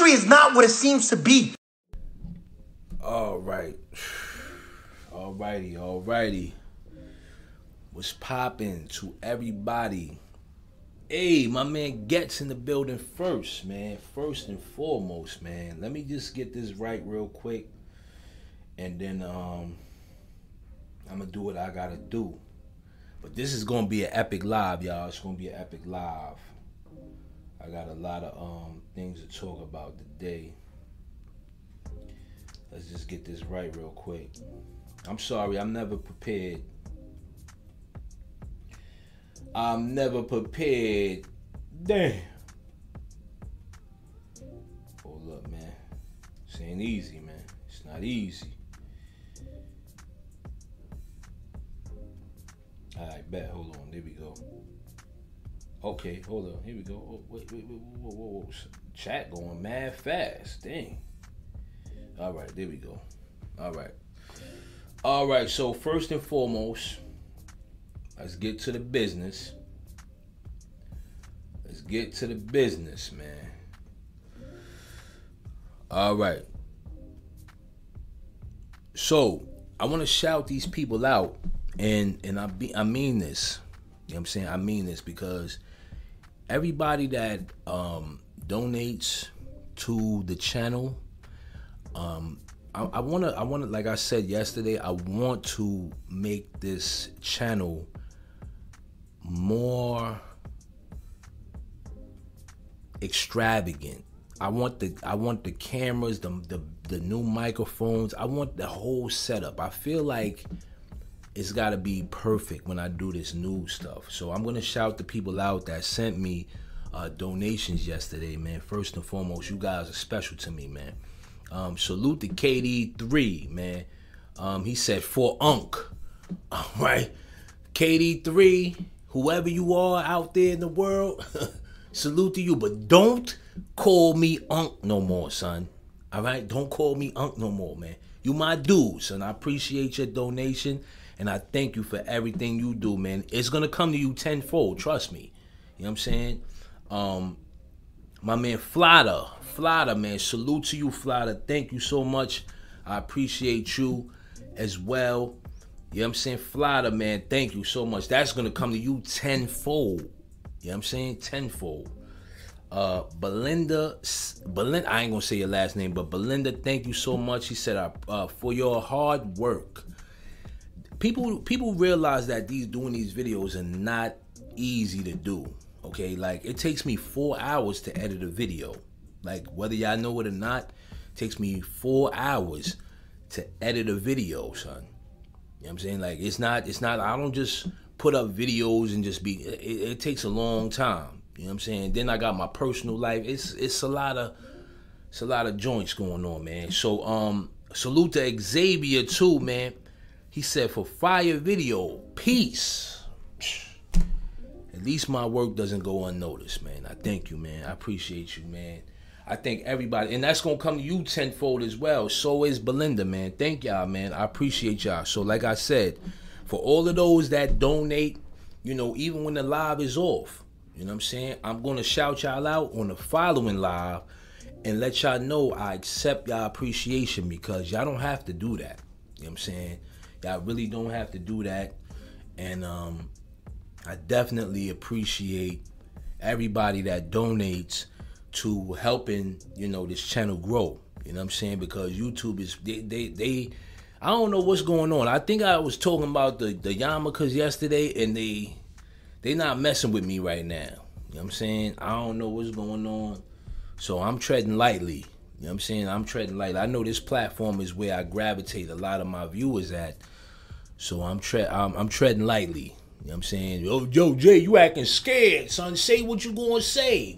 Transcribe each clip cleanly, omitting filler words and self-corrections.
History is not what it seems to be. All right. Alrighty. What's poppin' to everybody? Hey, my man Gets in the building first, man. First and foremost, man. Let me just get this right real quick. And then I'm gonna do what I gotta do. But this is gonna be an epic live, y'all. It's gonna be an epic live. I got a lot of things to talk about today. Let's just get this right real quick. I'm sorry, I'm never prepared. I'm never prepared. Damn. Hold up, man. This ain't easy, man. It's not easy. Alright, bet. Hold on. There we go. Okay, hold on. Here we go. Oh, wait. Whoa. Chat going mad fast. Dang. Alright, there we go. Alright, so first and foremost, let's get to the business. Man. Alright. So, I want to shout these people out, and I mean this. You know what I'm saying? I mean this because everybody that donates to the channel, I wanna, like I said yesterday, I want to make this channel more extravagant. I want the cameras, the new microphones. I want the whole setup. I feel like it's gotta be perfect when I do this new stuff. So I'm gonna shout the people out that sent me donations yesterday, man. First and foremost, you guys are special to me, man. Salute to KD3, man. He said for Unk. All right. KD3, whoever you are out there in the world, salute to you. But don't call me Unk no more, son. All right? Don't call me Unk no more, man. You my dude, son. I appreciate your donation, and I thank you for everything you do, man. It's going to come to you tenfold. Trust me. You know what I'm saying? My man Flada, man, salute to you, Flada. Thank you so much. I appreciate you as well. You know what I'm saying? Flada, man, thank you so much. That's going to come to you tenfold. You know what I'm saying? Tenfold. Belinda, I ain't going to say your last name, but Belinda, thank you so much. She said, for your hard work. People realize that doing these videos are not easy to do. Okay, like it takes me 4 hours to edit a video. Like whether y'all know it or not, it takes me 4 hours to edit a video, son. You know what I'm saying? Like it's not, I don't just put up videos and just it takes a long time. You know what I'm saying? Then I got my personal life. It's a lot of joints going on, man. So salute to Xavier too, man. He said for fire video, peace. At least my work doesn't go unnoticed, man. I thank you, man. I appreciate you, man. I thank everybody. And that's going to come to you tenfold as well. So is Belinda, man. Thank y'all, man. I appreciate y'all. So like I said, for all of those that donate, you know, even when the live is off, you know what I'm saying? I'm going to shout y'all out on the following live and let y'all know I accept y'all appreciation because y'all don't have to do that. You know what I'm saying? Y'all really don't have to do that. And, I definitely appreciate everybody that donates to helping, you know, this channel grow. You know what I'm saying? Because YouTube is, they I don't know what's going on. I think I was talking about the yarmulkes yesterday, and they not messing with me right now. You know what I'm saying? I don't know what's going on. So I'm treading lightly. You know what I'm saying? I'm treading lightly. I know this platform is where I gravitate a lot of my viewers at. So I'm treading lightly. You know what I'm saying? Yo, Jay, you acting scared, son. Say what you gonna say.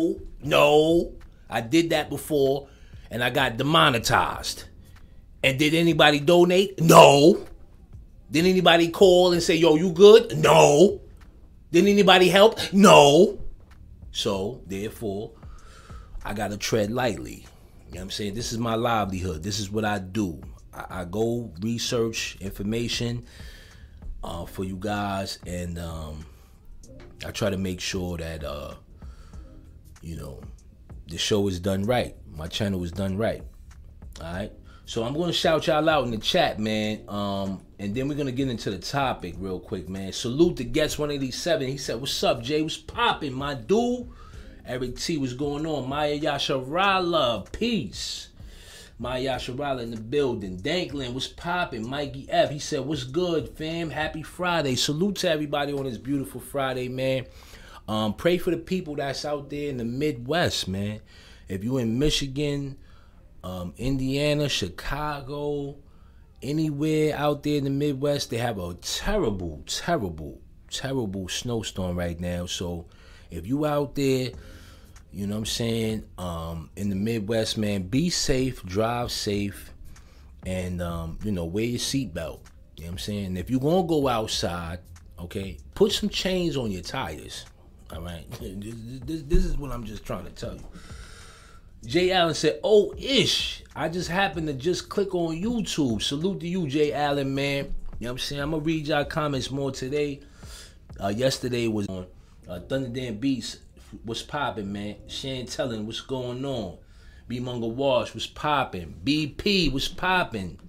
No. I did that before, and I got demonetized. And did anybody donate? No. Did anybody call and say, yo, you good? No. Did anybody help? No. So, therefore, I gotta tread lightly. You know what I'm saying? This is my livelihood. This is what I do. I go research information for you guys, and I try to make sure that you know, the show is done right. My channel is done right. All right. So I'm gonna shout y'all out in the chat, man. And then we're gonna get into the topic real quick, man. Salute to Guest 187. He said, "What's up, Jay? What's poppin', my dude?" Eric T, what's going on? Maya Yasharala, peace. Maya Yasharala in the building. Danklin, what's poppin'? Mikey F, he said, "What's good, fam? Happy Friday." Salute to everybody on this beautiful Friday, man. Pray for the people that's out there in the Midwest, man. If you in Michigan, Indiana, Chicago, anywhere out there in the Midwest, they have a terrible, terrible, terrible snowstorm right now. So if you out there, you know what I'm saying, in the Midwest, man, be safe, drive safe, and, wear your seatbelt. You know what I'm saying? And if you're going to go outside, okay, put some chains on your tires. All right? This is what I'm just trying to tell you. Jay Allen said, "Oh, ish. I just happened to just click on YouTube." Salute to you, Jay Allen, man. You know what I'm saying? I'm going to read y'all comments more today. Yesterday was on Thunderdam Beats. What's poppin', man? Shan Tellin, what's going on? B Munga Wash, what's poppin'? BP, what's poppin'?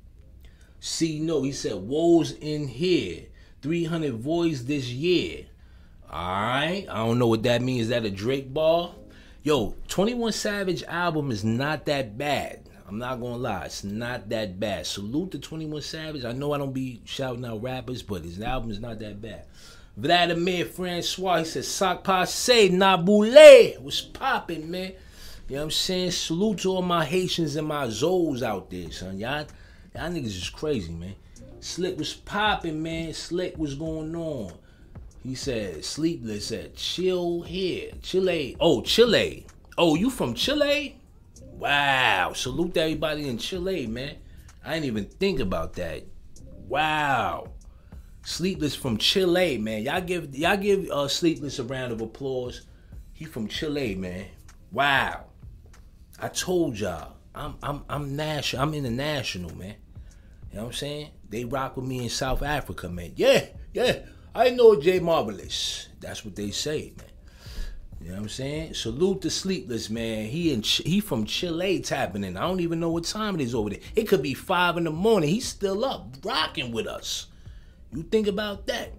C No, he said, "Woes in here. 300 voids this year." Alright, I don't know what that means. Is that a Drake bar? Yo, 21 Savage album is not that bad. I'm not gonna lie, it's not that bad. Salute to 21 Savage. I know I don't be shouting out rappers, but his album is not that bad. Vladimir Francois, he said, "Sac passe, Naboule." What's poppin', man? You know what I'm saying? Salute to all my Haitians and my Zoes out there, son. Y'all niggas is crazy, man. Slick was poppin', man. Slick, what's going on? He said, Sleepless said, "Chill here. Chile." Oh, Chile. Oh, you from Chile? Wow. Salute to everybody in Chile, man. I didn't even think about that. Wow. Sleepless from Chile, man. Y'all give Sleepless a round of applause. He from Chile, man. Wow. I told y'all. I'm national. I'm international, man. You know what I'm saying? They rock with me in South Africa, man. Yeah. I know Jay Marvelous. That's what they say, man. You know what I'm saying? Salute to Sleepless, man. He from Chile tapping in. I don't even know what time it is over there. It could be 5 in the morning. He's still up, rocking with us. You think about that.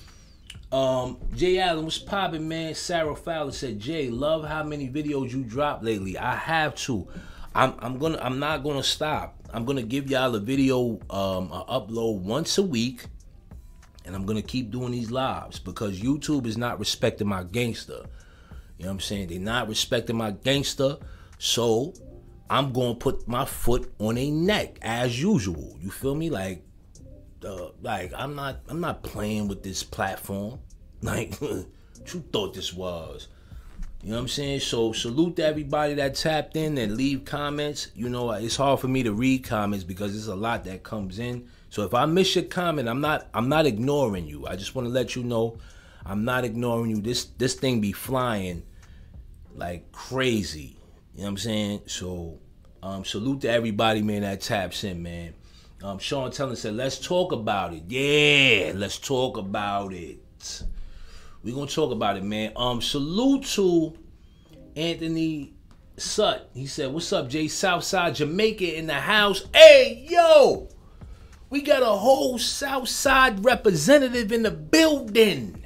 Jay Allen was popping, man. Sarah Fowler said, "Jay, love how many videos you dropped lately." I have to. I'm not gonna stop. I'm gonna give y'all a video, upload once a week. And I'm going to keep doing these lives because YouTube is not respecting my gangster. You know what I'm saying? They're not respecting my gangster. So I'm going to put my foot on their neck as usual. You feel me? Like I'm not playing with this platform. Like, what you thought this was? You know what I'm saying? So salute to everybody that tapped in and leave comments. You know, it's hard for me to read comments because there's a lot that comes in. So if I miss your comment, I'm not ignoring you. I just want to let you know I'm not ignoring you. This thing be flying like crazy. You know what I'm saying? So salute to everybody, man, that taps in, man. Sean Tellin said, "Let's talk about it." Yeah, let's talk about it. We're going to talk about it, man. Salute to Anthony Sut. He said, "What's up, Jay? Southside Jamaica in the house." Hey, yo! We got a whole Southside representative in the building.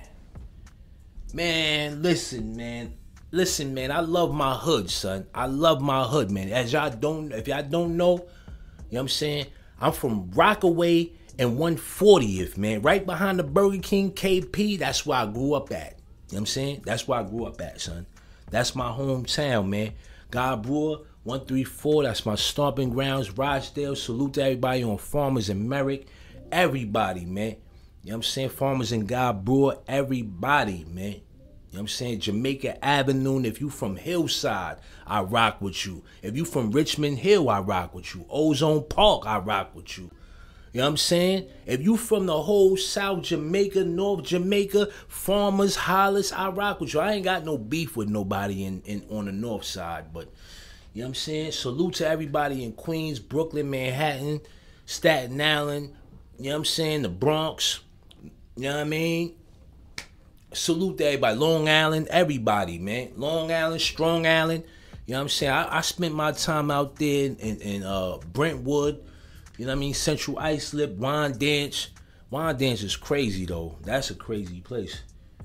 Man, listen, man. I love my hood, son. I love my hood, man. If y'all don't know, you know what I'm saying? I'm from Rockaway and 140th, man. Right behind the Burger King KP. That's where I grew up at. You know what I'm saying? That's where I grew up at, son. That's my hometown, man. God Brewer, 134, that's my stomping grounds. Rochdale, salute to everybody on Farmers and Merrick. Everybody, man. You know what I'm saying? Farmers and God Brewer, everybody, man. You know what I'm saying? Jamaica Avenue. If you from Hillside, I rock with you. If you from Richmond Hill, I rock with you. Ozone Park, I rock with you. You know what I'm saying? If you from the whole South Jamaica, North Jamaica, Farmers, Hollis, I rock with you. I ain't got no beef with nobody in on the north side, but you know what I'm saying? Salute to everybody in Queens, Brooklyn, Manhattan, Staten Island, you know what I'm saying? The Bronx, you know what I mean? Salute to everybody. Long Island, everybody, man. Long Island, Strong Island. You know what I'm saying? I spent my time out there in Brentwood, you know what I mean? Central Islip, Wyandanch. Wyandanch is crazy, though. That's a crazy place.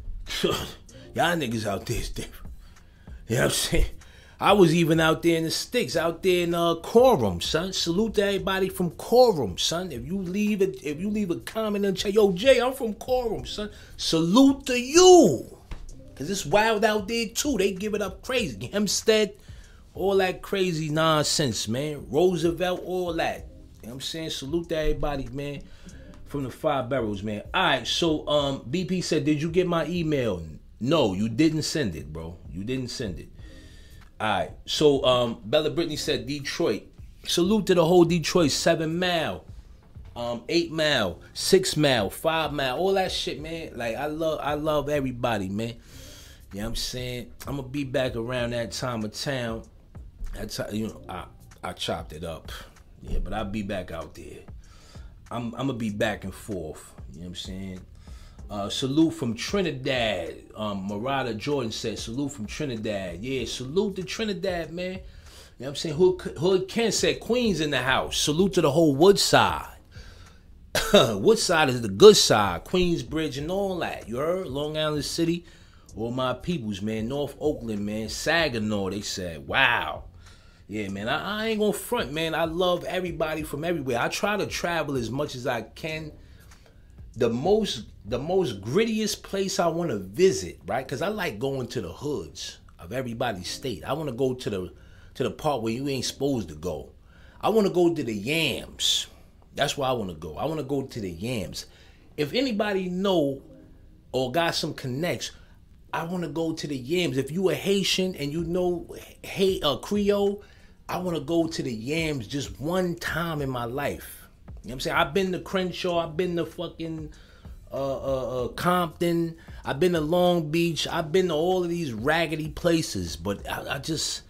Y'all niggas out there is different. You know what I'm saying? I was even out there in the sticks, out there in Coram, son. Salute to everybody from Coram, son. If you leave a comment and say, yo, Jay, I'm from Coram, son. Salute to you. Cause it's wild out there too. They give it up crazy. Hempstead, all that crazy nonsense, man. Roosevelt, all that. You know what I'm saying? Salute to everybody, man. From the Five Barrels, man. Alright, so BP said, did you get my email? No, you didn't send it, bro. You didn't send it. Alright, so Bella Brittany said Detroit. Salute to the whole Detroit. 7 mile, 8 mile, 6 mile, 5 mile, all that shit, man. Like I love everybody, man. You know what I'm saying? I'm gonna be back around that time of town. That's I chopped it up. Yeah, but I'll be back out there. I'm gonna be back and forth. You know what I'm saying? Salute from Trinidad. Marada Jordan said, salute from Trinidad. Yeah, salute to Trinidad, man. You know what I'm saying? Hood Ken said, Queens in the house. Salute to the whole Woodside. Woodside is the good side. Queensbridge and all that. You heard? Long Island City. All my peoples, man. North Oakland, man. Saginaw, they said. Wow. Yeah, man. I ain't gonna front, man. I love everybody from everywhere. I try to travel as much as I can. The most grittiest place I want to visit, right? Because I like going to the hoods of everybody's state. I want to go to the part where you ain't supposed to go. I want to go to the Yams. That's where I want to go. I want to go to the Yams. If anybody know or got some connects, I want to go to the Yams. If you a Haitian and you know Creole, I want to go to the Yams just one time in my life. You know what I'm saying? I've been to Crenshaw. I've been to fucking Compton. I've been to Long Beach. I've been to all of these raggedy places. But I just,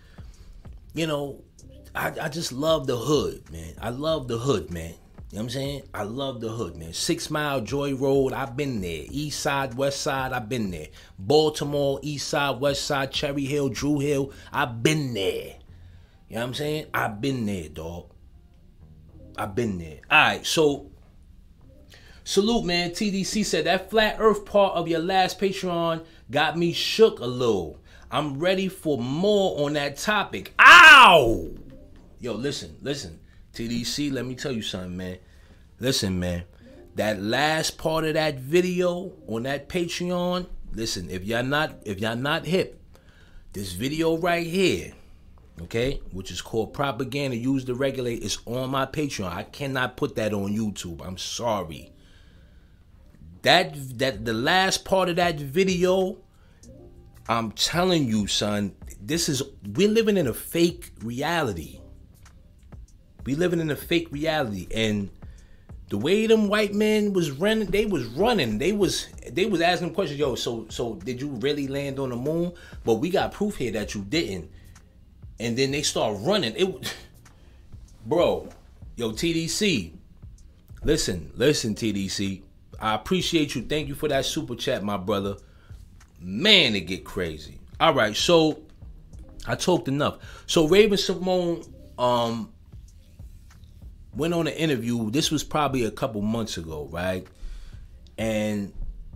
I just love the hood, man. I love the hood, man. You know what I'm saying? I love the hood, man. 6 Mile, Joy Road, I've been there. East Side, West Side, I've been there. Baltimore, East Side, West Side, Cherry Hill, Drew Hill, I've been there. You know what I'm saying? I've been there, dog. I've been there. All right, so salute, man. TDC said that flat earth part of your last Patreon got me shook a little. I'm ready for more on that topic. Ow! Yo, listen. TDC, let me tell you something, man. Listen, man. That last part of that video on that Patreon, listen, if y'all not hip, this video right here, okay, which is called Propaganda Used to Regulate, is on my Patreon. I cannot put that on YouTube. I'm sorry. That the last part of that video, I'm telling you, son, we're living in a fake reality. We living in a fake reality, and the way them white men was running, they was asking questions. Yo, so did you really land on the moon? But we got proof here that you didn't. And then they start running. Bro, yo, TDC. Listen, TDC. I appreciate you. Thank you for that super chat, my brother. Man, it get crazy. All right, so I talked enough. So Raven-Symoné went on an interview. This was probably a couple months ago, right? And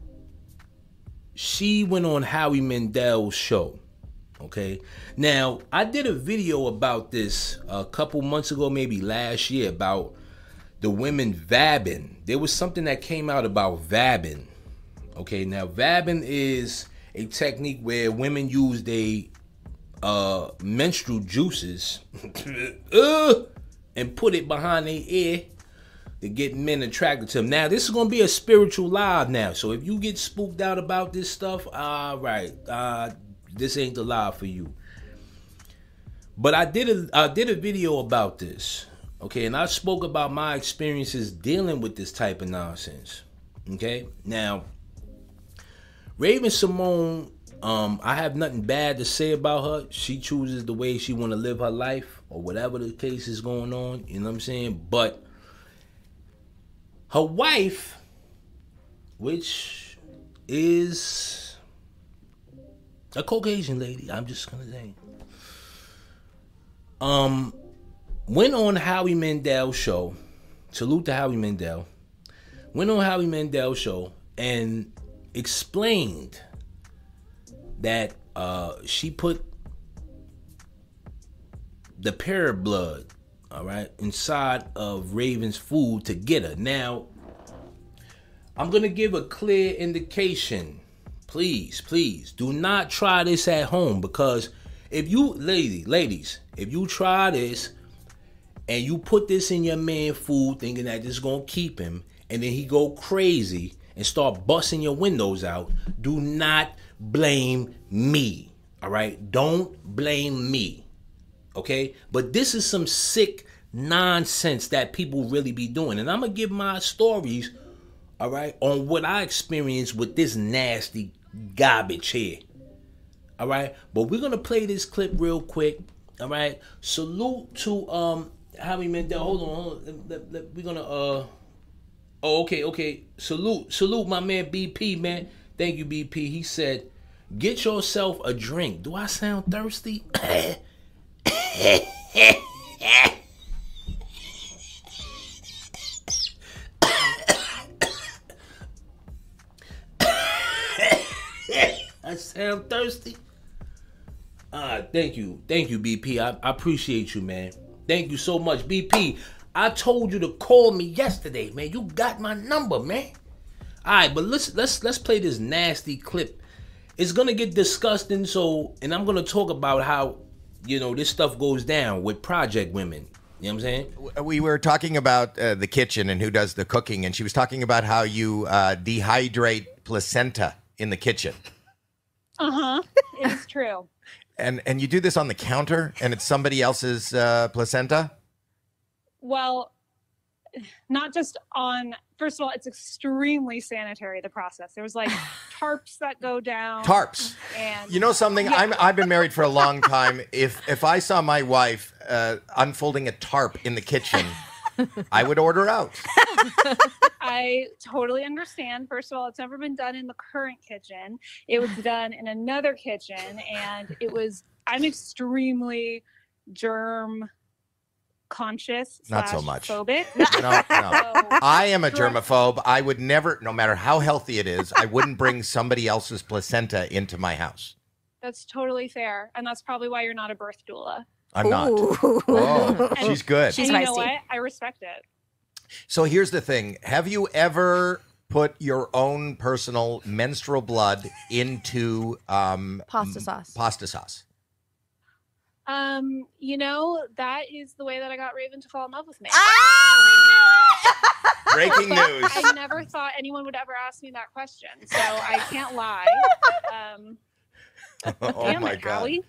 she went on Howie Mandel's show. Okay. Now, I did a video about this a couple months ago, maybe last year, about the women vabbing. There was something that came out about vabbing. Okay. Now, vabbing is a technique where women use their menstrual juices and put it behind their ear to get men attracted to them. Now, this is going to be a spiritual live now. So if you get spooked out about this stuff, all right, this ain't the live for you. But I did a video about this, okay, and I spoke about my experiences dealing with this type of nonsense. Okay, now Raven-Symoné, I have nothing bad to say about her. She chooses the way she want to live her life, or whatever the case is going on. You know what I'm saying? But her wife, which is a Caucasian lady, I'm just gonna say, Went on Howie Mandel show. Salute to Howie Mandel. Went on Howie Mandel show and explained that she put the parrot blood, all right, inside of Raven's food to get her. Now, I'm going to give a clear indication. Please, do not try this at home, because if you, ladies, if you try this and you put this in your man food thinking that this is going to keep him, and then he go crazy and start busting your windows out, do not blame me, all right? Don't blame me, okay? But this is some sick nonsense that people really be doing. And I'm going to give my stories, all right, on what I experienced with this nasty garbage here, all right? But we're going to play this clip real quick, all right? Salute to Howie Mandel. Hold on. We're going to... Oh, okay. Salute my man BP, man. Thank you, BP. He said, get yourself a drink. Do I sound thirsty? I sound thirsty? Thank you, BP. I appreciate you, man. Thank you so much, BP. I told you to call me yesterday, man. You got my number, man. All right, but let's play this nasty clip. It's gonna get disgusting, and I'm gonna talk about how, this stuff goes down with project women. You know what I'm saying? We were talking about the kitchen and who does the cooking, and she was talking about how you dehydrate placenta in the kitchen. It is true. And you do this on the counter, and it's somebody else's placenta? Well, not just on, first of all, it's extremely sanitary, the process. There was like tarps that go down. Tarps. And you know something? Yeah. I've been married for a long time. If I saw my wife unfolding a tarp in the kitchen, I would order out. I totally understand. First of all, it's never been done in the current kitchen. It was done in another kitchen, and I'm extremely germ conscious. Not so much. Phobic. No. I am a germaphobe. I would never, no matter how healthy it is, I wouldn't bring somebody else's placenta into my house. That's totally fair. And that's probably why you're not a birth doula. I'm not. Oh, she's good. And you know what? I respect it. So here's the thing. Have you ever put your own personal menstrual blood into pasta sauce? Pasta sauce. That is the way that I got Raven to fall in love with me. Breaking news. I never thought anyone would ever ask me that question, so I can't lie. Oh my God. Howie.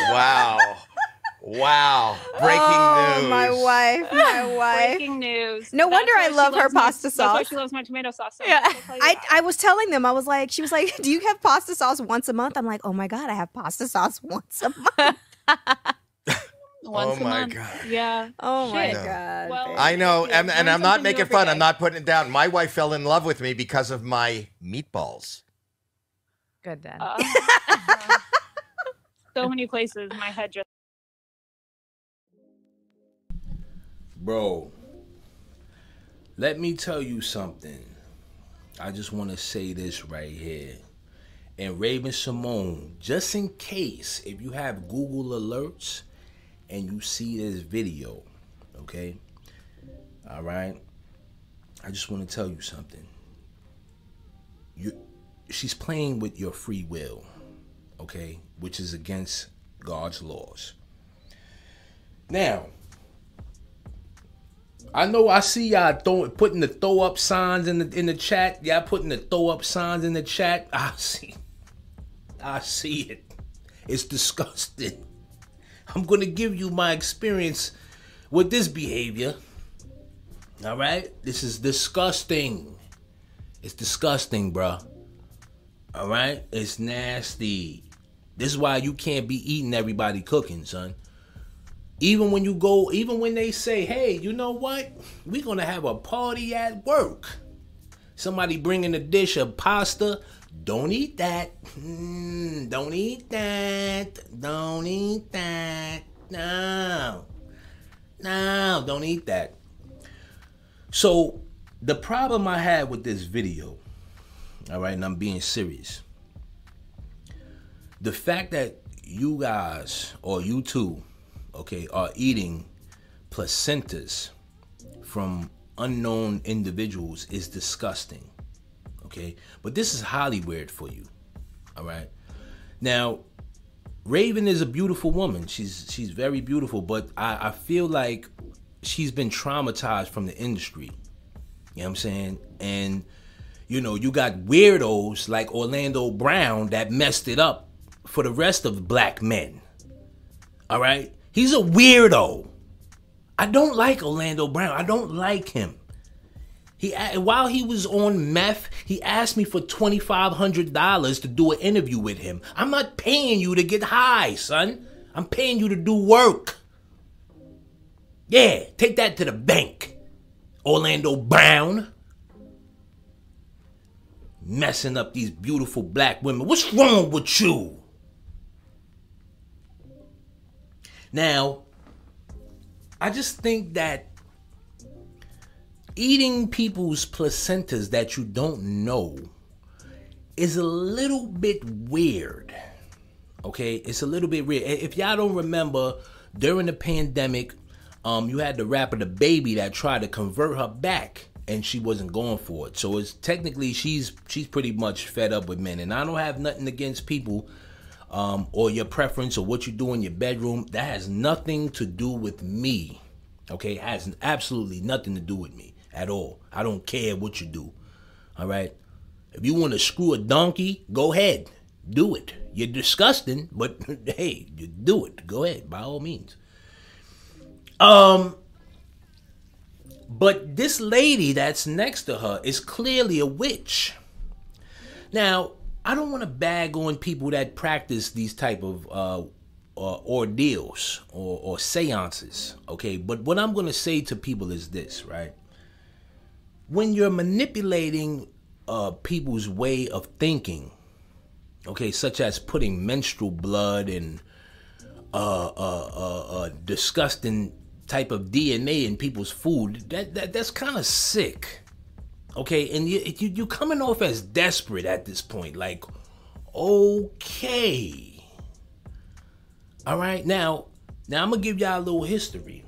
Wow. Breaking news. My wife. Breaking news. No wonder I love her pasta sauce. That's why she loves my tomato sauce. Yeah. I was telling them, she was like, do you have pasta sauce once a month? I'm like, oh my God, I have pasta sauce once a month. Once a month. God. Yeah. Oh my God. Well, I know, and I'm not making fun. I'm not putting it down. My wife fell in love with me because of my meatballs. Good then. So many places my head just. Bro, let me tell you something. I just want to say this right here. And Raven-Symoné, just in case, if you have Google alerts and you see this video, okay? All right? I just want to tell you something. She's playing with your free will, okay? Which is against God's laws. Now, I know I see y'all putting the throw up signs in the chat. Y'all putting the throw up signs in the chat. I see it. It's disgusting. I'm going to give you my experience with this behavior. All right? This is disgusting. It's disgusting, bro. All right? It's nasty. This is why you can't be eating everybody cooking, son. Even when they say, hey, you know what? We're going to have a party at work. Somebody bringing a dish of pasta. Don't eat that. Don't eat that. Don't eat that. No, don't eat that. So the problem I had with this video, all right, and I'm being serious, the fact that you guys, or you two, okay, are eating placentas from unknown individuals is disgusting, okay? But this is Hollywood for you, all right? Now, Raven is a beautiful woman. She's very beautiful, but I feel like she's been traumatized from the industry. You know what I'm saying? And, you know, you got weirdos like Orlando Brown that messed it up for the rest of black men. All right? He's a weirdo. I don't like Orlando Brown. I don't like him. While he was on meth, he asked me for $2,500 to do an interview with him. I'm not paying you to get high, son. I'm paying you to do work. Yeah, take that to the bank, Orlando Brown. Messing up these beautiful black women. What's wrong with you? Now, I just think that eating people's placentas that you don't know is a little bit weird. Okay? It's a little bit weird. If y'all don't remember, during the pandemic, you had the rapper The Baby that tried to convert her back, and she wasn't going for it. So it's technically she's pretty much fed up with men. And I don't have nothing against people or your preference or what you do in your bedroom. That has nothing to do with me. Okay? It has absolutely nothing to do with me at all. I don't care what you do. All right? If you want to screw a donkey, go ahead. Do it. You're disgusting, but hey, you do it. Go ahead, by all means. But this lady that's next to her is clearly a witch. Now, I don't want to bag on people that practice these type of ordeals or seances, okay? But what I'm going to say to people is this, right? When you're manipulating people's way of thinking, okay, such as putting menstrual blood and disgusting type of DNA in people's food, that's kind of sick, okay? And you coming off as desperate at this point, like, okay, all right. Now I'm gonna give y'all a little history.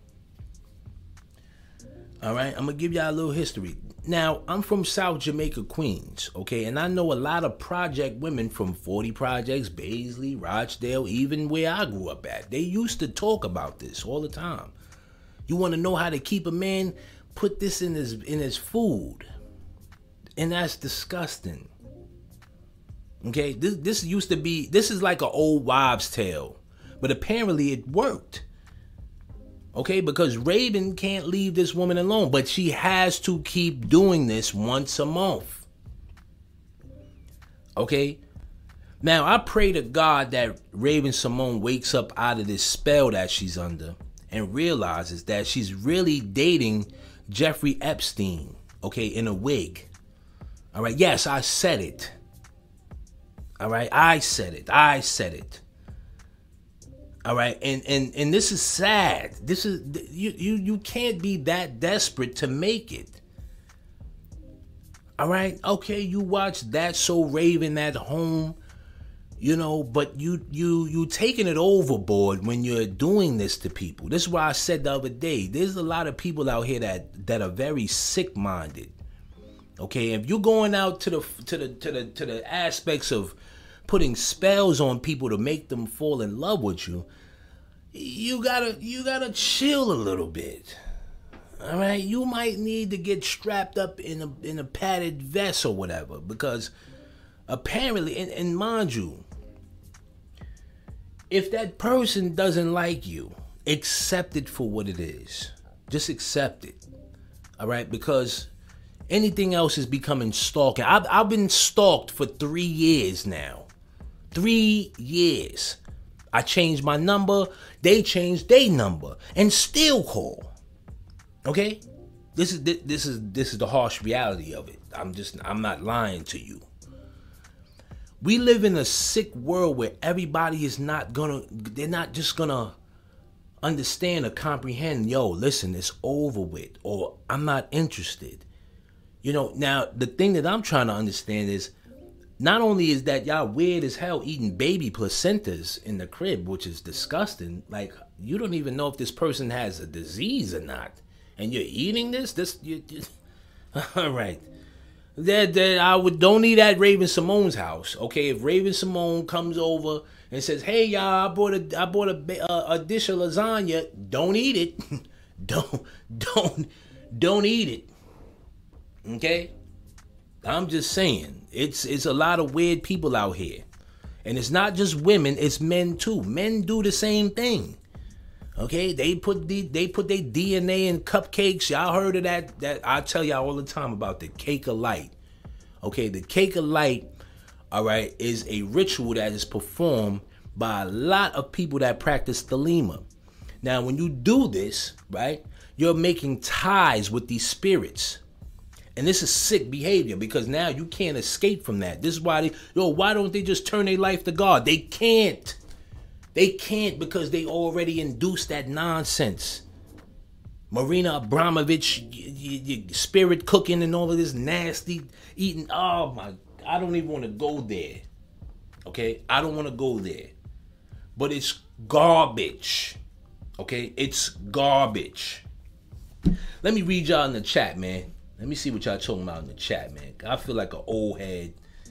All right, I'm gonna give y'all a little history. Now, I'm from South Jamaica, Queens, okay? And I know a lot of project women from 40 Projects, Baisley, Rochdale, even where I grew up at. They used to talk about this all the time. You want to know how to keep a man? Put this in his food. And that's disgusting. Okay? This is like an old wives' tale. But apparently it worked. Okay, because Raven can't leave this woman alone, but she has to keep doing this once a month. Okay? Now, I pray to God that Raven-Symoné wakes up out of this spell that she's under and realizes that she's really dating Jeffrey Epstein, okay, in a wig. All right? Yes, I said it. All right? I said it. All right, and this is sad. This is you can't be that desperate to make it. All right, okay, you watch That's So Raven at home, you know, but you taking it overboard when you're doing this to people. This is why I said the other day, there's a lot of people out here that are very sick-minded. Okay, if you're going out to the aspects of putting spells on people to make them fall in love with you, you gotta chill a little bit. All right, you might need to get strapped up in a padded vest or whatever, because apparently, and mind you, if that person doesn't like you, accept it for what it is. Just accept it. All right, because anything else is becoming stalking. I've been stalked for 3 years now. 3 years. I changed my number, they changed their number, and still call. Okay? This is the harsh reality of it. I'm not lying to you. We live in a sick world where everybody is they're not just gonna understand or comprehend, yo, listen, it's over with, or I'm not interested. You know, now the thing that I'm trying to understand is, not only is that y'all weird as hell eating baby placentas in the crib, which is disgusting, like, you don't even know if this person has a disease or not, and you're eating this, all right. That don't eat at Raven Simone's house, okay? If Raven Simone comes over and says, "Hey y'all, I bought a dish of lasagna," don't eat it. don't eat it. Okay? I'm just saying, it's a lot of weird people out here, and it's not just women; it's men too. Men do the same thing. Okay, they put their DNA in cupcakes. Y'all heard of that? That I tell y'all all the time about the cake of light. Okay, the cake of light, all right, is a ritual that is performed by a lot of people that practice Thelema. Now, when you do this, right, you're making ties with these spirits. And this is sick behavior, because now you can't escape from that. This is why why don't they just turn their life to God? They can't. They can't, because they already induced that nonsense. Marina Abramovich, spirit cooking and all of this nasty eating. Oh my, I don't even want to go there. Okay? I don't want to go there. But it's garbage. Okay? It's garbage. Let me read y'all in the chat, man. Let me see what y'all talking about in the chat, man. I feel like an old head.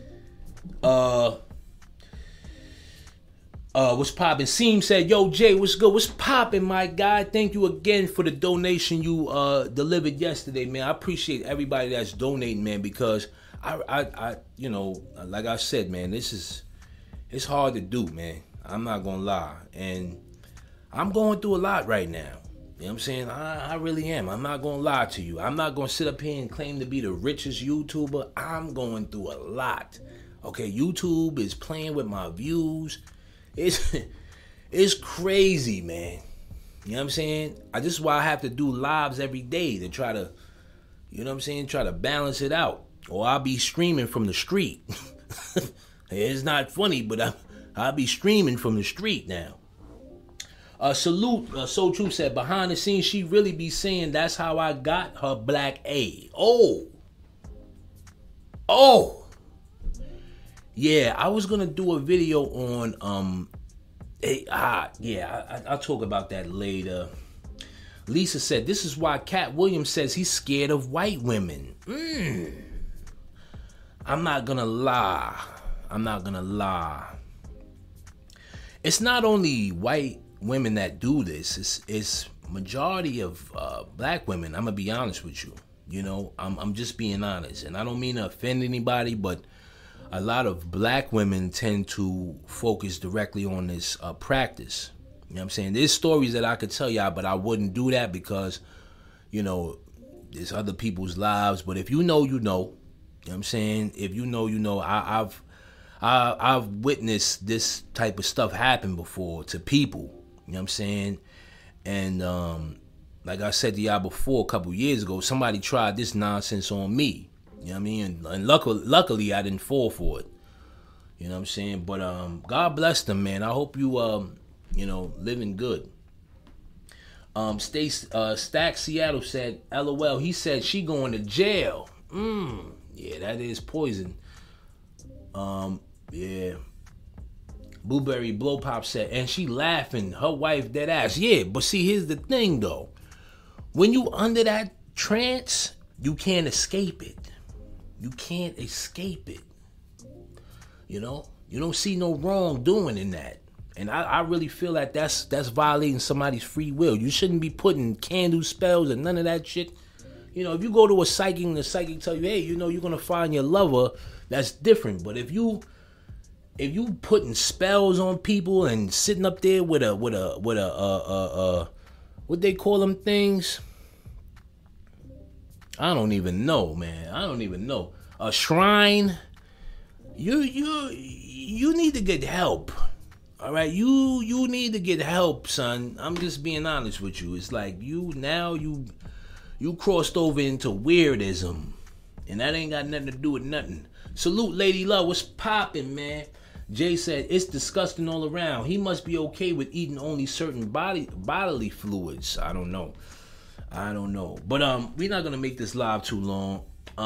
What's poppin'? Seam said, "Yo, Jay, what's good? What's poppin', my guy? Thank you again for the donation you delivered yesterday, man. I appreciate everybody that's donating, man, because I you know, like I said, man, it's hard to do, man. I'm not gonna lie, and I'm going through a lot right now. You know what I'm saying? I really am. I'm not gonna lie to you. I'm not gonna sit up here and claim to be the richest YouTuber. I'm going through a lot. Okay, YouTube is playing with my views. It's crazy, man. You know what I'm saying? This is why I have to do lives every day to try to, you know what I'm saying, try to balance it out. Or I'll be streaming from the street. It's not funny, but I'll be streaming from the street now. Salute, So True said, behind the scenes, she really be saying that's how I got her black A. Oh. Yeah, I was gonna do a video on I'll talk about that later. Lisa said, this is why Cat Williams says he's scared of white women. I'm not gonna lie. It's not only white women that do this. It's majority of black women. I'm gonna be honest with you. You know, I'm just being honest, and I don't mean to offend anybody, but a lot of black women tend to focus directly on this practice. You know what I'm saying? There's stories that I could tell y'all, but I wouldn't do that because, you know, there's other people's lives. But if you know, you know. You know what I'm saying? If you know, you know. I've witnessed this type of stuff happen before to people. You know what I'm saying? And like I said to y'all before, a couple years ago, somebody tried this nonsense on me. You know what I mean? And luckily I didn't fall for it. You know what I'm saying? But God bless them, man. I hope you you know, living good. Stack Seattle said, LOL, he said she going to jail. Yeah, that is poison. Yeah. Blueberry Blow Pop said, and she laughing, her wife dead ass. Yeah, but see, here's the thing though. When you under that trance, you can't escape it. You can't escape it. You know? You don't see no wrongdoing in that. And I really feel like that's violating somebody's free will. You shouldn't be putting candle spells and none of that shit. You know, if you go to a psychic and the psychic tell you, hey, you know, you're gonna find your lover, that's different. But if you putting spells on people and sitting up there with a what they call them things? I don't even know, man. I don't even know. A shrine. You need to get help. All right, you need to get help, son. I'm just being honest with you. It's like you crossed over into weirdism, and that ain't got nothing to do with nothing. Salute, Lady Love. What's poppin', man? Jay said, it's disgusting all around. He must be okay with eating only certain bodily fluids. I don't know. But we're not gonna make this live too long.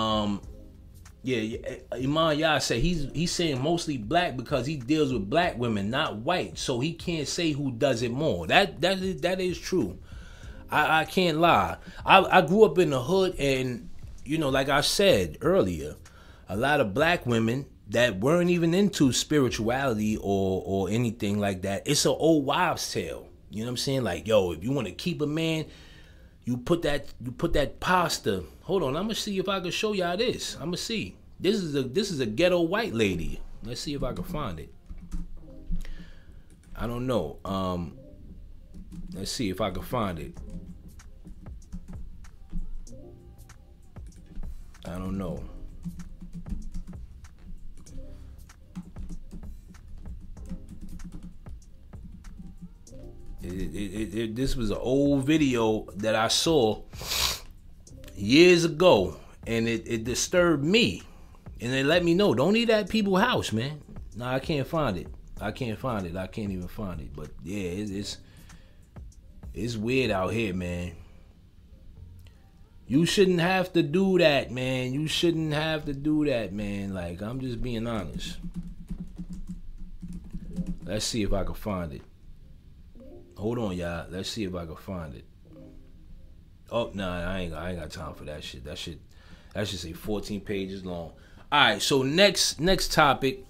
Iman Yah said he's saying mostly black because he deals with black women, not white. So he can't say who does it more. That is true. I can't lie. I grew up in the hood, and like I said earlier, a lot of black women that weren't even into spirituality or anything like that. It's an old wives' tale. You know what I'm saying? Like, yo, if you want to keep a man, you put that pasta. Hold on, I'm gonna see if I can show y'all this. I'm gonna see. This is a ghetto white lady. Let's see if I can find it. I don't know. Let's see if I can find it. I don't know. This was an old video that I saw years ago, and it disturbed me, and they let me know, don't eat at people's house, man. No, I can't find it. I can't even find it. But yeah, it's weird out here, man. You shouldn't have to do that, man. Like, I'm just being honest. Let's see if I can find it. Hold on, y'all. Let's see if I can find it. Oh, nah, I ain't got time for that shit. That should say 14 pages long. All right, so next topic.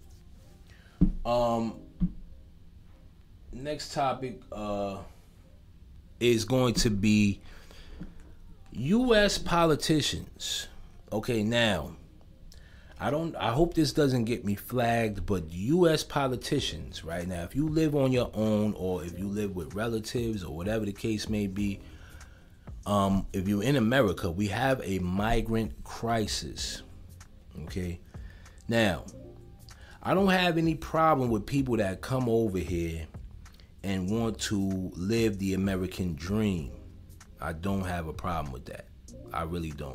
Next topic is going to be U.S. politicians. Okay, now, I hope this doesn't get me flagged, but U.S. politicians right now, if you live on your own or if you live with relatives or whatever the case may be, if you're in America, we have a migrant crisis. Okay, now, I don't have any problem with people that come over here and want to live the American dream. I don't have a problem with that. I really don't.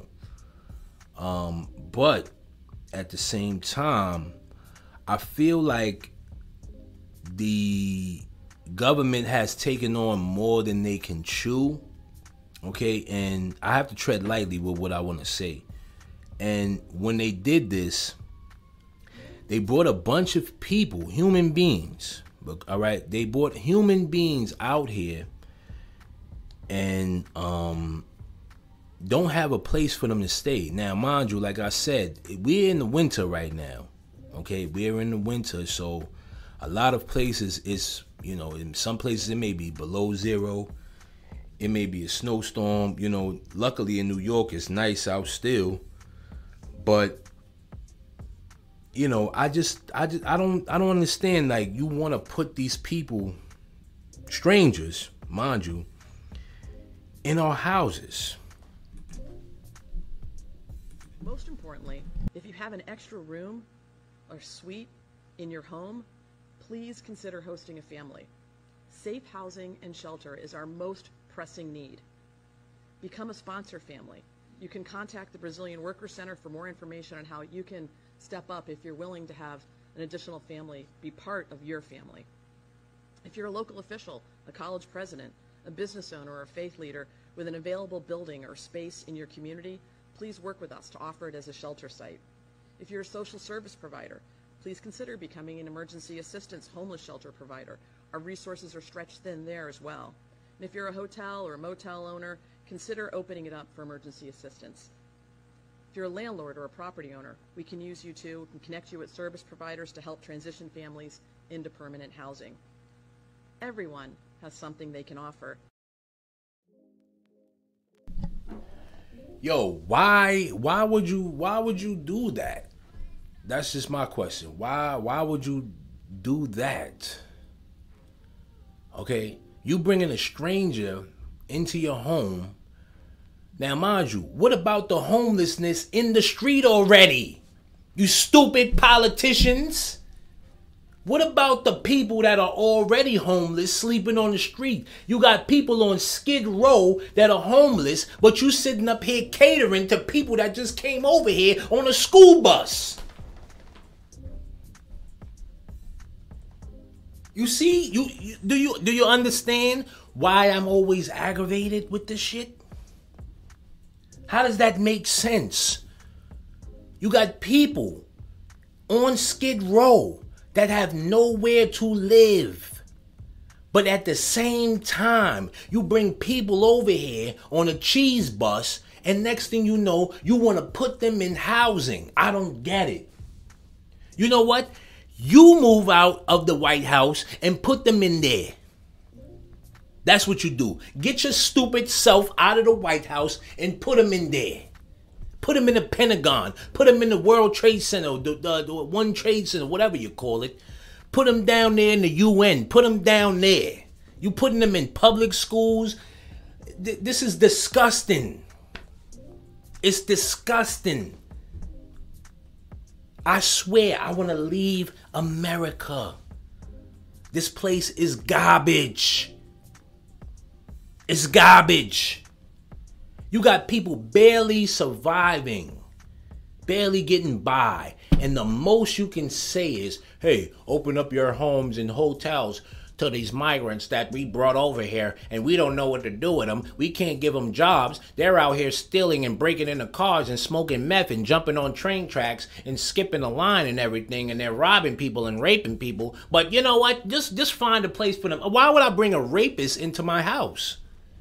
But at the same time, I feel like the government has taken on more than they can chew. Okay, and I have to tread lightly with what I want to say. And when they did this, they brought a bunch of people, human beings. All right, they brought human beings out here and don't have a place for them to stay. Now, mind you, like I said, we're in the winter right now. Okay, we're in the winter, so a lot of places is, in some places it may be below zero. It may be a snowstorm. Luckily in New York it's nice out still. But I don't understand. Like, you want to put these people, strangers, mind you, in our houses. Most importantly, if you have an extra room or suite in your home, please consider hosting a family. Safe housing and shelter is our most pressing need. Become a sponsor family. You can contact the Brazilian Worker Center for more information on how you can step up if you're willing to have an additional family be part of your family. If you're a local official, a college president, a business owner, or a faith leader with an available building or space in your community, please work with us to offer it as a shelter site. If you're a social service provider, please consider becoming an emergency assistance homeless shelter provider. Our resources are stretched thin there as well. And if you're a hotel or a motel owner, consider opening it up for emergency assistance. If you're a landlord or a property owner, we can use you too. We can connect you with service providers to help transition families into permanent housing. Everyone has something they can offer. Yo, why would you do that? That's just my question. Why would you do that? Okay, you bringing a stranger into your home. Now, mind you, what about the homelessness in the street already? You stupid politicians. What about the people that are already homeless sleeping on the street? You got people on Skid Row that are homeless, but you sitting up here catering to people that just came over here on a school bus. You see, do you understand why I'm always aggravated with this shit? How does that make sense? You got people on Skid Row that have nowhere to live. But at the same time, you bring people over here on a cheese bus, and next thing you know, you want to put them in housing. I don't get it. You know what? You move out of the White House and put them in there. That's what you do. Get your stupid self out of the White House and put them in there. Put them in the Pentagon. Put them in the World Trade Center, the One Trade Center, whatever you call it. Put them down there in the UN. Put them down there. You putting them in public schools. This is disgusting. It's disgusting. I swear I want to leave America. This place is garbage. It's garbage. You got people barely surviving, barely getting by. And the most you can say is, hey, open up your homes and hotels to these migrants that we brought over here, and we don't know what to do with them. We can't give them jobs. They're out here stealing and breaking into cars and smoking meth and jumping on train tracks and skipping the line and everything, and they're robbing people and raping people. But you know what? Just find a place for them. Why would I bring a rapist into my house?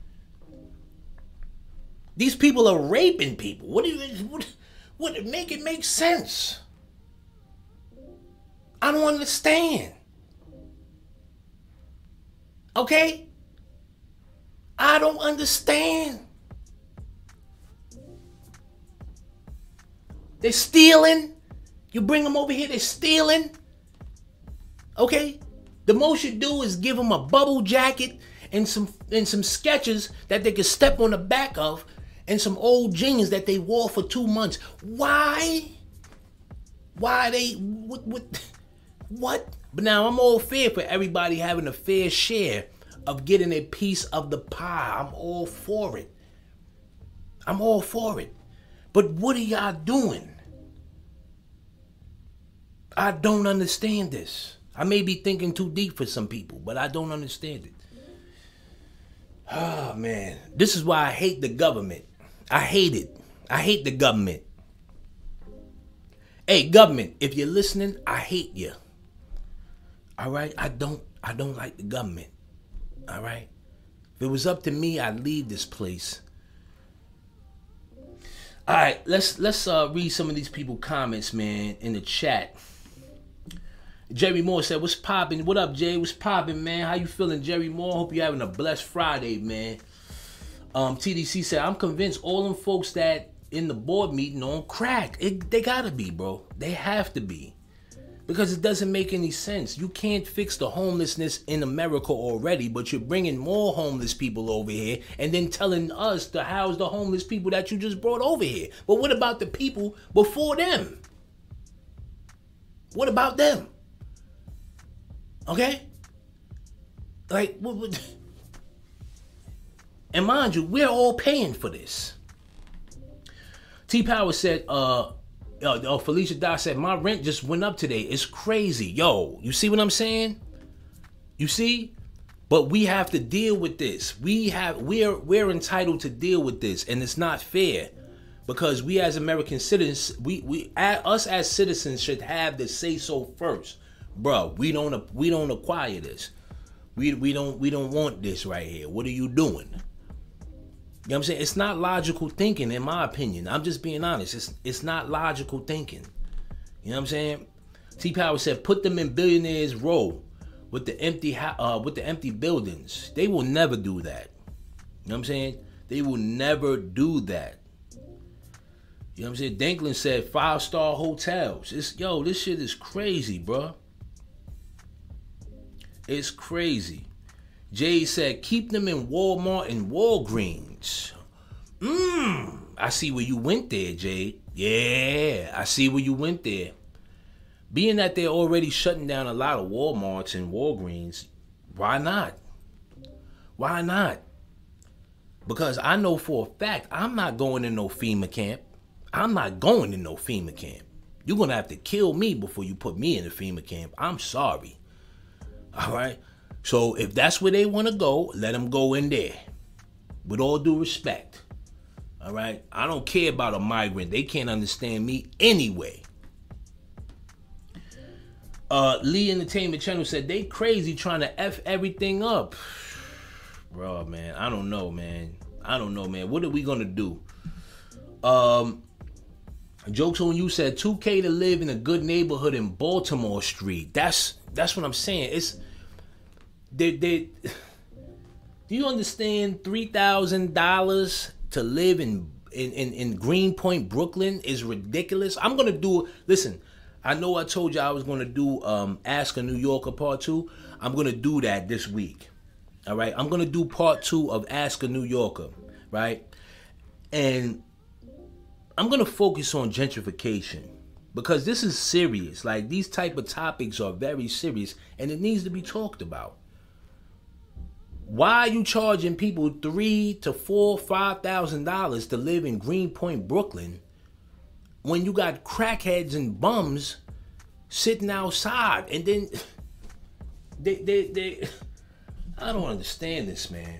These people are raping people. What make it make sense? I don't understand. Okay? I don't understand. They're stealing. You bring them over here, they're stealing. Okay? The most you do is give them a bubble jacket and some Skechers that they can step on the back of, and some old jeans that they wore for 2 months. Why? Why they what? But now I'm all fair for everybody having a fair share of getting a piece of the pie. I'm all for it. I'm all for it. But what are y'all doing? I don't understand this. I may be thinking too deep for some people, but I don't understand it. Oh, man. This is why I hate the government. I hate it. I hate the government. Hey, government, if you're listening, I hate you. All right? I don't like the government. All right? If it was up to me, I'd leave this place. All right, let's read some of these people comments, man, in the chat. Jerry Moore said, what's poppin'? What up, Jay? What's poppin', man? How you feeling, Jerry Moore? Hope you're having a blessed Friday, man. TDC said, I'm convinced all them folks that in the board meeting on crack. They gotta be, bro. They have to be. Because it doesn't make any sense. You can't fix the homelessness in America already, but you're bringing more homeless people over here and then telling us to house the homeless people that you just brought over here. But what about the people before them? What about them? Okay? Like, what? And mind you, we're all paying for this. T-Power said, Felicia Dye said, my rent just went up today. It's crazy. Yo, you see what I'm saying? You see? But we have to deal with this. We're entitled to deal with this, and it's not fair. Because we as American citizens, us as citizens should have the say so first. Bro, we don't acquire this. We don't want this right here. What are you doing? You know what I'm saying? It's not logical thinking, in my opinion. I'm just being honest. It's not logical thinking. You know what I'm saying? T-Power said, put them in Billionaires Row with the empty buildings. They will never do that. You know what I'm saying? They will never do that. You know what I'm saying? Danklin said 5-star hotels. This shit is crazy, bro. It's crazy. Jay said, keep them in Walmart and Walgreens. I see where you went there, Jay. Yeah, I see where you went there. Being that they're already shutting down a lot of Walmarts and Walgreens, why not? Why not? Because I know for a fact I'm not going to no FEMA camp. I'm not going to no FEMA camp. You're going to have to kill me before you put me in a FEMA camp. I'm sorry. All right. So if that's where they want to go, let them go in there. With all due respect. All right. I don't care about a migrant. They can't understand me anyway. Lee Entertainment Channel said they crazy trying to F everything up. Bro, man, I don't know, man. What are we gonna do? Jokes on You said $2K to live in a good neighborhood in Baltimore Street. That's what I'm saying. It's they do you understand $3,000 to live in Greenpoint, Brooklyn is ridiculous. I'm gonna do listen. I know I told you I was going to do Ask a New Yorker Part 2. I'm going to do that this week. All right? I'm going to do Part 2 of Ask a New Yorker, right? And I'm going to focus on gentrification because this is serious. Like, these type of topics are very serious and it needs to be talked about. Why are you charging people $3,000 to $4,000, $5,000 to live in Greenpoint, Brooklyn, when you got crackheads and bums sitting outside? And then they I don't understand this, man.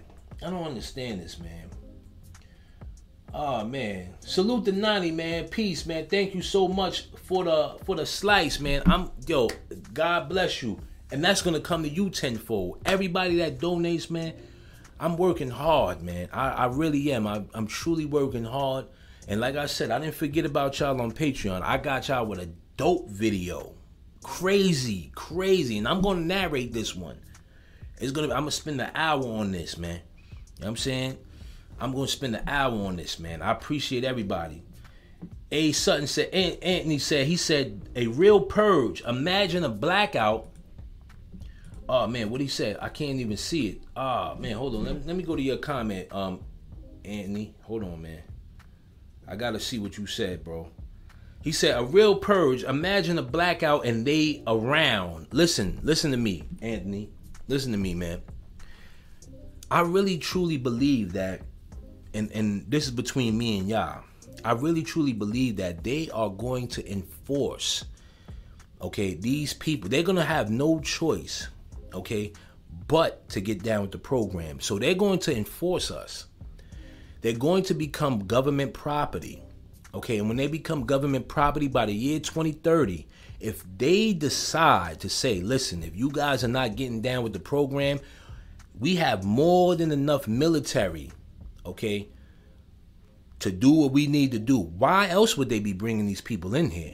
Oh, man. Salute to Nani, man. Peace, man. Thank you so much for the slice, man. God bless you. And that's going to come to you tenfold. Everybody that donates, man, I'm working hard, man. I really am. I'm truly working hard. And like I said, I didn't forget about y'all on Patreon. I got y'all with a dope video. Crazy. And I'm going to narrate this one. I'm going to spend an hour on this, man. You know what I'm saying? I'm going to spend an hour on this, man. I appreciate everybody. A. Sutton said, Anthony said, he said, a real purge. Imagine a blackout. Oh, man, what he said? I can't even see it. Oh, man, hold on. Let me go to your comment, Anthony. Hold on, man. I gotta see what you said, bro. He said, a real purge. Imagine a blackout and they around. Listen to me, Anthony. Listen to me, man. I really truly believe that, and this is between me and y'all, I really truly believe that they are going to enforce, okay, these people. They're gonna have no choice, okay, but to get down with the program. So they're going to enforce us. They're going to become government property, okay? And when they become government property by the year 2030, if they decide to say, listen, if you guys are not getting down with the program, we have more than enough military, okay, to do what we need to do. Why else would they be bringing these people in here?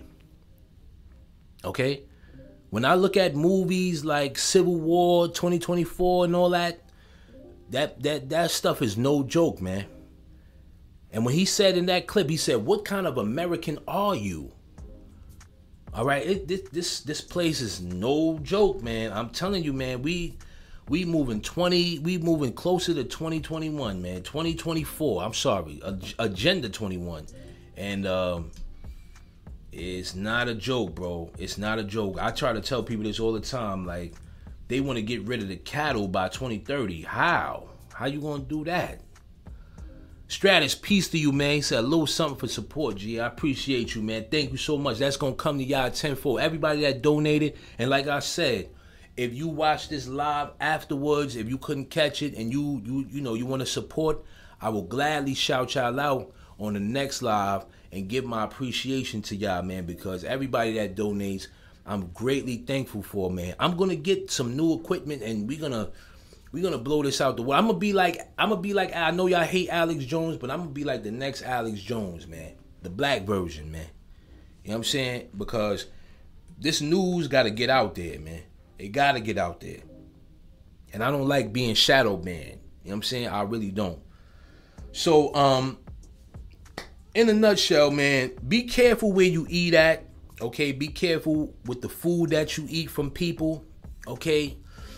Okay? When I look at movies like Civil War 2024 and all that stuff is no joke, man. And when he said in that clip, he said, what kind of American are you? All right, this place is no joke, man. I'm telling you, man, we moving closer to 2021, man. 2024, I'm sorry, Agenda 21. And it's not a joke, bro. It's not a joke. I try to tell people this all the time, like, they want to get rid of the cattle by 2030. How you gonna do that? Stratus, peace to you, man. He said a little something for support, G. I appreciate you, man. Thank you so much. That's going to come to y'all tenfold. Everybody that donated. And like I said, if you watch this live afterwards, if you couldn't catch it and you want to support, I will gladly shout y'all out on the next live and give my appreciation to y'all, man, because everybody that donates, I'm greatly thankful for, man. I'm going to get some new equipment and we're going to blow this out the water. I'm gonna be like, I know y'all hate Alex Jones, but I'm gonna be like the next Alex Jones, man. The black version, man. You know what I'm saying? Because this news gotta get out there, man. It gotta get out there. And I don't like being shadow banned. You know what I'm saying? I really don't. So, in a nutshell, man, be careful where you eat at. Okay? Be careful with the food that you eat from people. Okay?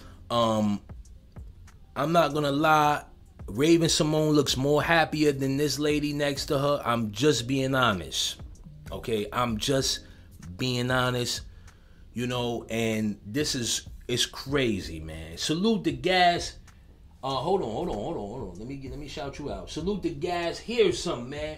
I'm not gonna lie, Raven Simone looks more happier than this lady next to her. I'm just being honest. Okay, I'm just being honest. You know, and it's crazy, man. Salute the Gas. Hold on. Let me shout you out. Salute the Gas. Here's something, man.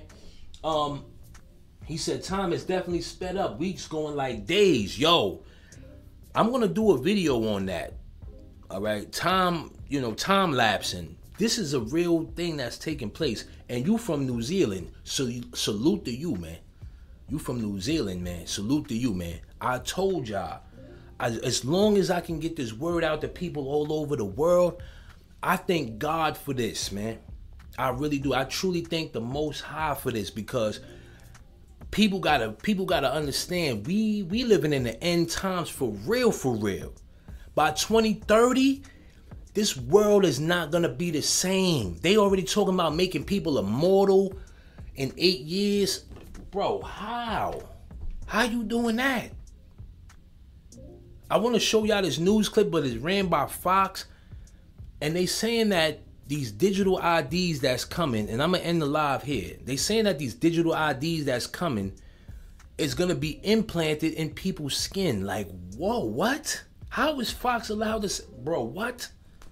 He said time is definitely sped up. Weeks going like days. Yo, I'm gonna do a video on that. All right, time lapsing. This is a real thing that's taking place. And you from New Zealand, so salute to you, man. You from New Zealand, man. Salute to you, man. I told y'all, as long as I can get this word out to people all over the world, I thank God for this, man. I really do. I truly thank the Most High for this, because people gotta understand we living in the end times for real, for real. By 2030, this world is not gonna be the same. They already talking about making people immortal in 8 years. Bro, how? How you doing that? I want to show y'all this news clip, but it's ran by Fox. And they saying that these digital IDs that's coming, and I'm going to end the live here. They saying that these digital IDs that's coming is going to be implanted in people's skin. Like, whoa, what? How is Fox allowed this? Bro, what?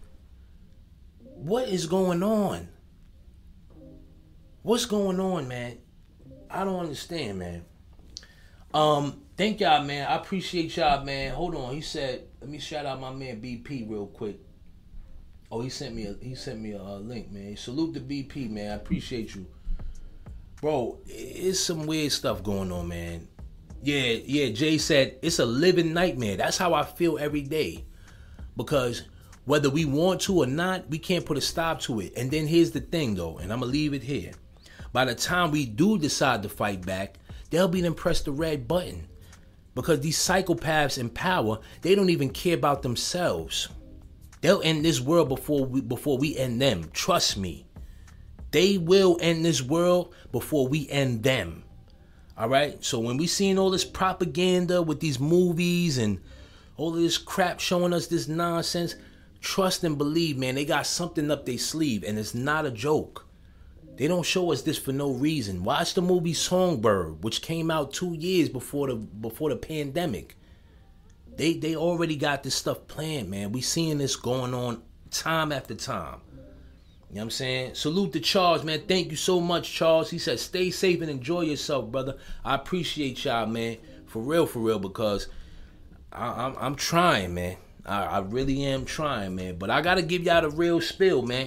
What is going on? What's going on, man? I don't understand, man. Thank y'all, man. I appreciate y'all, man. Hold on. He said, let me shout out my man BP real quick. Oh, he sent me a link, man. Salute to BP, man. I appreciate you. Bro, it's some weird stuff going on, man. Yeah, Jay said it's a living nightmare. That's how I feel every day. Because whether we want to or not, we can't put a stop to it. And then here's the thing, though, and I'm going to leave it here. By the time we do decide to fight back, they'll be done press the red button. Because these psychopaths in power, they don't even care about themselves. They'll end this world before we end them. Trust me. They will end this world before we end them. All right? So when we seeing all this propaganda with these movies and all of this crap showing us this nonsense, trust and believe, man, they got something up their sleeve, and it's not a joke. They don't show us this for no reason. Watch the movie Songbird, which came out 2 years before the pandemic. They already got this stuff planned, man. We seeing this going on time after time. You know what I'm saying? Salute to Charles, man. Thank you so much, Charles. He said, stay safe and enjoy yourself, brother. I appreciate y'all, man. For real, because I'm trying, man. I really am trying, man. But I got to give y'all the real spill, man.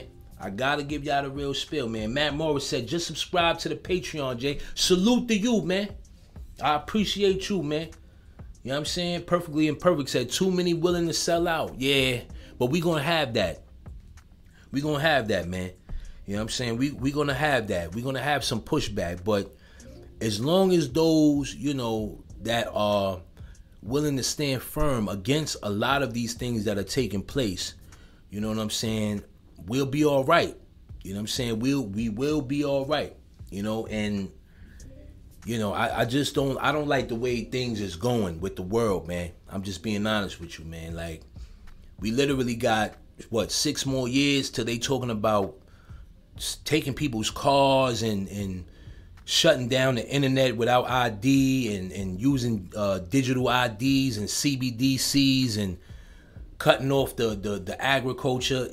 Matt Morris said, just subscribe to the Patreon, Jay. Salute to you, man. I appreciate you, man. You know what I'm saying? Perfectly Imperfect said, too many willing to sell out. Yeah, but we going to have that. We going to have that, man. You know what I'm saying? We going to have that. We're going to have some pushback. But as long as those, that are willing to stand firm against a lot of these things that are taking place, you know what I'm saying? We'll be all right. You know what I'm saying? We will be all right. And I just don't like the way things is going with the world, man. I'm just being honest with you, man. Like, we literally got 6 more years till they talking about taking people's cars and shutting down the internet without ID and using digital IDs and CBDCs and cutting off the agriculture.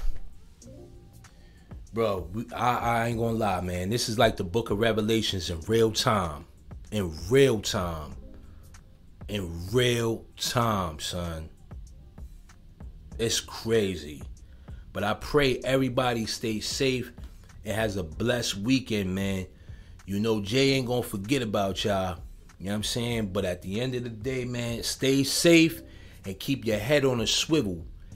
Bro, I ain't gonna lie, man. This is like the book of Revelations in real time. In real time, son. It's crazy. But I pray everybody stays safe and has a blessed weekend, man. Jay ain't gonna forget about y'all. You know what I'm saying? But at the end of the day, man, stay safe and keep your head on a swivel.